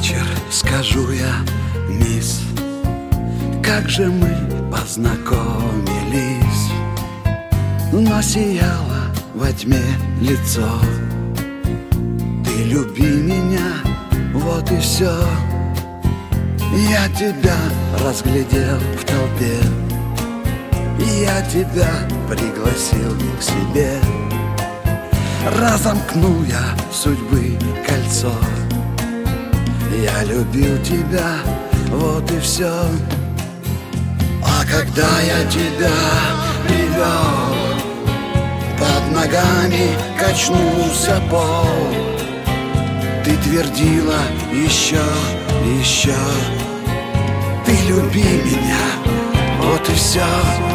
вечер, скажу я, мисс, как же мы познакомились. Но сияло во тьме лицо. Ты люби меня, вот и все. Я тебя разглядел в толпе, я тебя пригласил к себе. Разомкнул я судьбы кольцо. Я любил тебя, вот и все. А когда я тебя привел, под ногами качнулся пол. Ты твердила еще, еще, ты люби меня, вот и все.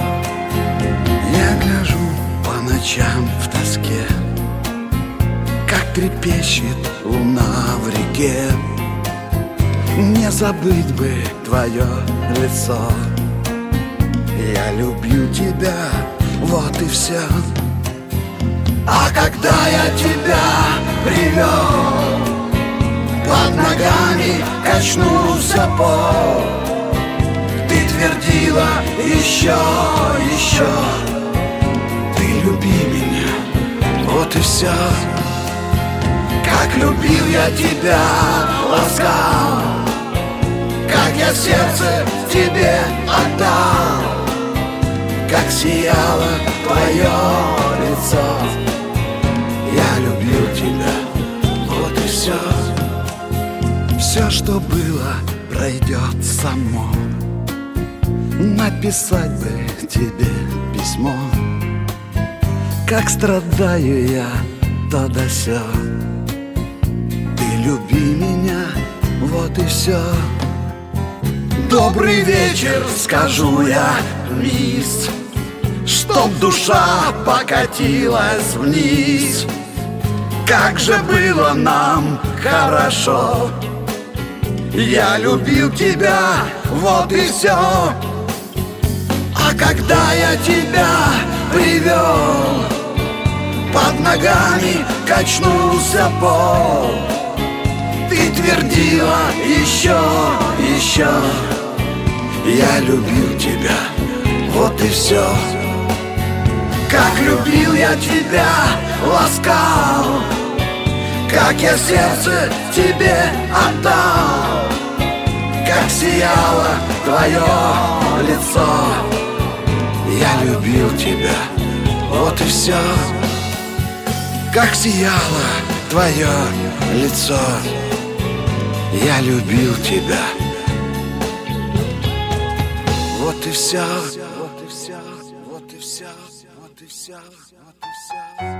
Я гляжу по ночам в тоске, как трепещет луна в реке. Не забыть бы твое лицо. Я люблю тебя, вот и все. А когда я тебя привел, под ногами качнулся пол. Ты твердила еще, еще, ты люби меня, вот и все. Как любил я тебя, ласкал, как я сердце тебе отдал, как сияло твое лицо. Я любил тебя, вот и все. Все, что было, пройдет само. Написать бы тебе письмо, как страдаю я, то да сё. Ты люби меня, вот и все. Добрый вечер, скажу я, мисс, чтоб душа покатилась вниз. Как же было нам хорошо. Я любил тебя, вот и все. А когда я тебя привел, под ногами качнулся пол. Ты твердила еще, еще, я любил тебя, вот и все. Как любил я тебя, ласкал, как я сердце тебе отдал, как сияло твое лицо. Я любил тебя, вот и все. Как сияло твое лицо. Я любил тебя, вот и все. Вот и все, вот и все, вот и все, вот и все.